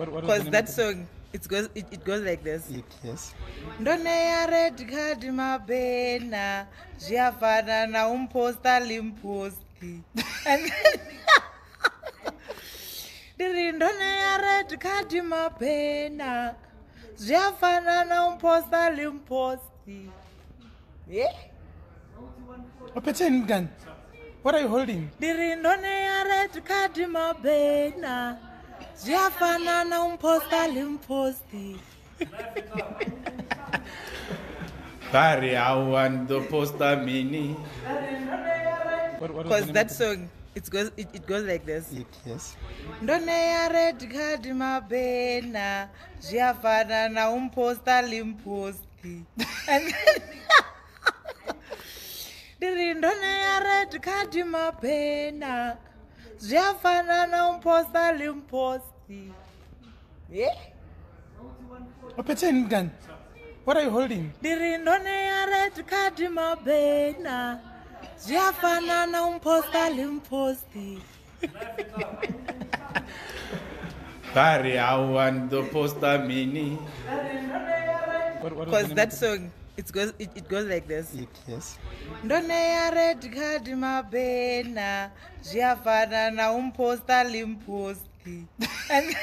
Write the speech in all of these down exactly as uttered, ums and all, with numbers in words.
Because that song, it goes, it, it goes like this. It, yes. Ndone ya red card mabena, jiafana na umposta limposti. And then, ndone ya red card mabena, jiafana na umposta limposti. Yeah? Open gun. What are you holding? Ndiri ndone ya red card mabena, jiafana na umposta limposti. Barry, I want the poster mini. Because that song, it goes, it, it goes like this. It, yes. Ndone ya red card mabena, jiafana na umposta limposti. And then, ndone ya red card mabena, jiafana na umposta limposti. Yeah? Open gun. What are you holding? Ndiri ndone ya red card mabena, jiafana na umposta limposti. Barry, I want the poster mini. Because that song, it goes, it, it goes like this. It, yes. Ndone ya red card mabena, jiafana na umposta limposti. And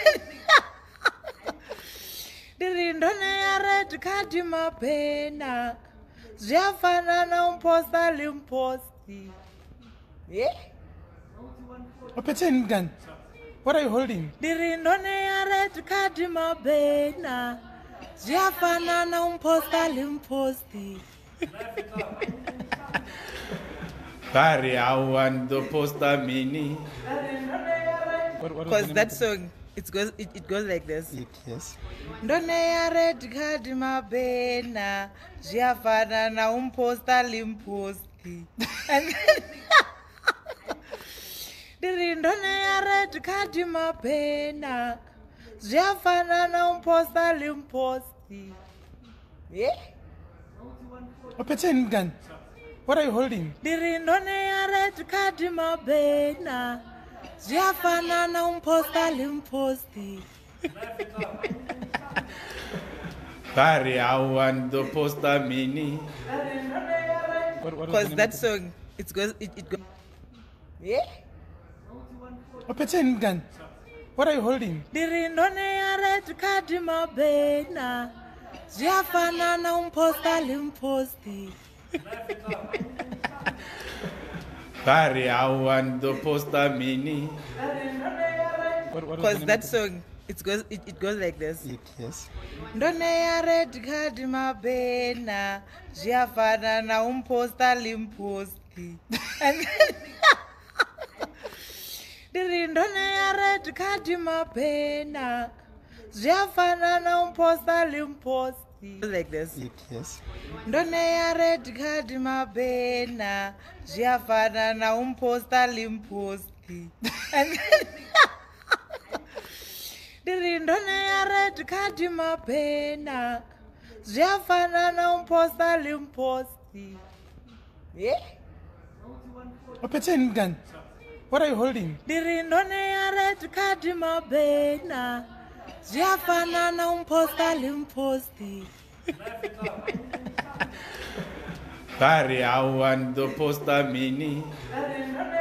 then, ndone ya red card mabena, jiafana na umposta limposti. Yeah? Open gun. What are you holding? Ndiri ndone ya red card mabena, jiafana na umposta limposti. Barry, I want the poster mini. Because that song, it goes, it, it goes like this. It, yes. Ndone ya red card mabena, jiafana na umposta limposti. And then, ndone ya red card mabena, jiafana na umposta limposti. Yeah? Open gun. What are you holding? Ndiri ndone ya red card mabena, jiafana na umposta limposti. Barry, I want the poster mini. Because that song, it goes, it, it goes. Yeah? Open gun. What are you holding? Ndiri ndone ya red card mabena, jiafana na umposta limposti. Barry, I want the poster mini. Because that song, it goes, it, it goes like this. It, yes. Ndone ya red card mabena, jiafana na umposta limposti. And then, ndone ya red card mabena, jiafana na umposta limposti. Like this. It, yes. Ndone ya red card mabena, jiafana na umposta limposti. And then, ndone ya red card mabena, jiafana na umposta limposti. Yeah? Open gun. What are you holding? Ndiri ndone ya red card mabena, jiafana na umposta limposti. Barry, I want the poster mini.